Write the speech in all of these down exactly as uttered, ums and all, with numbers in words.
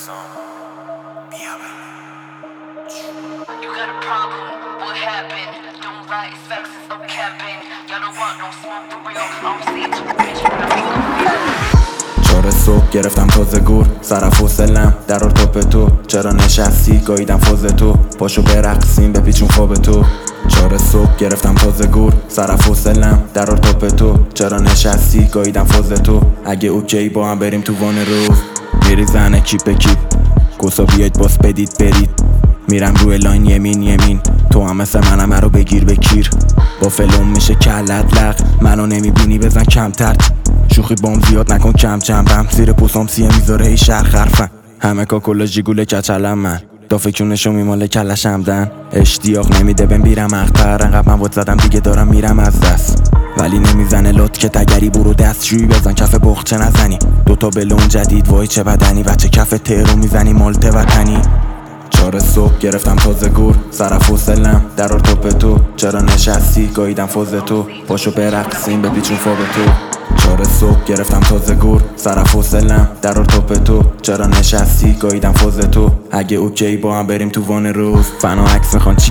You got a problem, what happened? Don't lie, it's facts, it's no capping. Y'all don't want no smoke for real. I'm saying to a bitch, but I think چهار صبح گرفتم تازه گور سرف و سلم در ارتوپ تو چرا نشستی گاییدم فوز تو پاشو برقصیم بپیچون خواب تو چهار صبح گرفتم تازه گور سرف و سلم در ارتوپ تو چرا نشستی گاییدم فوز تو اگه اوکی با هم بریم تو وان روز میری زنه کیپ به کیپ گوسا بیاید باس بدید برید میرم روی لاین یمین یمین تو هم مثل منم رو بگیر بکیر با فلوم میشه کلت لق منو نمیبینی بزن کمتر شوخی بام زیاد نکن کم چنبم زیر پوسام سیه میذاره ای شرخ حرفم همه کاکولا جیگوله کچلم من دافکونشو میماله کلش همدن اشتیاق نمیده بهم بیرم اختر انقدر من وات زدم دیگه دارم میرم از دست ولی نمیزنه لط که تگری برو دستشویی بزن کف بخچه نزنی دوتا بلون جدید وای چه بدنی بچه کف ترو میزنی مالت وطنی چهار صبح گرفتم تازه گور سرف و سلم در ارتوپ تو چرا نشستی گاییدم فوز تو پاشو برقصیم بپیچون فوب تو چهار صبح گرفتم تازه گور سرف و سلم در ارتوپ تو چرا نشستی گاییدم فوز تو اگه اوکی با هم بریم تو وان روز فنا عکس میخوان چی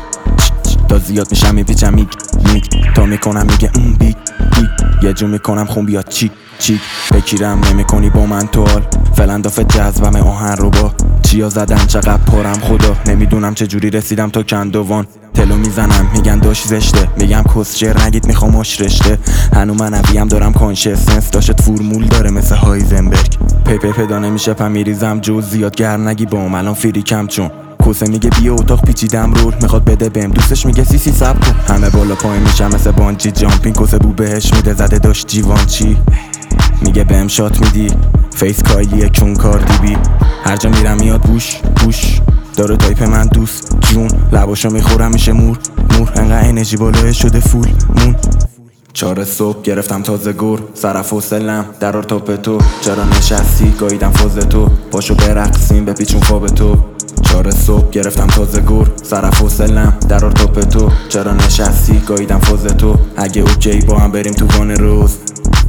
تا زیاد میشم میپیچم میگ میگ تا میکنم میگه اون بیگ بیگ یه جو میکنم خون بیاد چیک چیک بکیرم نمیکنی با من توال فعلا دافه جذبم آهن رو با چیا زدم چقدر پرم خدا نمیدونم چه جوری رسیدم تا کندوان تلو میزنم میگن داشت زشته میگم کسچر نگید میخوام اش رشته هنو من عویم دارم کانشسنس داشت فرمول داره مثل هایزنبرگ پی پی پیدا نمیشه پا میریزم جز زیاد گر نگی بام الان فیری کم چون کوسه میگه بیا اتاق پیچیدم رول میخواد بده بهم دوستش میگه سی سی سب کن همه بالا پایین میشم مثل بانجی جامپینگ کوسه بو بهش میده زده داشت جیوان چی میگه بهم شات میدی فیس کایلیه چون کاردی بی هر جا میرم میاد بوش بوش داره تایپ من دوست جون لباشو میخورم میشه مور مور انقدر انرژی بالاه شده فول مون چهار صبح گرفتم تازه گور سرف و سلم در ارتوپ تو چرا نشستی گاییدم فوز تو پاشو برقصیم بپیچون خواب تو چهار صبح گرفتم تازه گور سرف و سلم در ارتوپ تو چرا نشستی گاییدم فوز تو اگه اوکی با هم بریم تو وان روز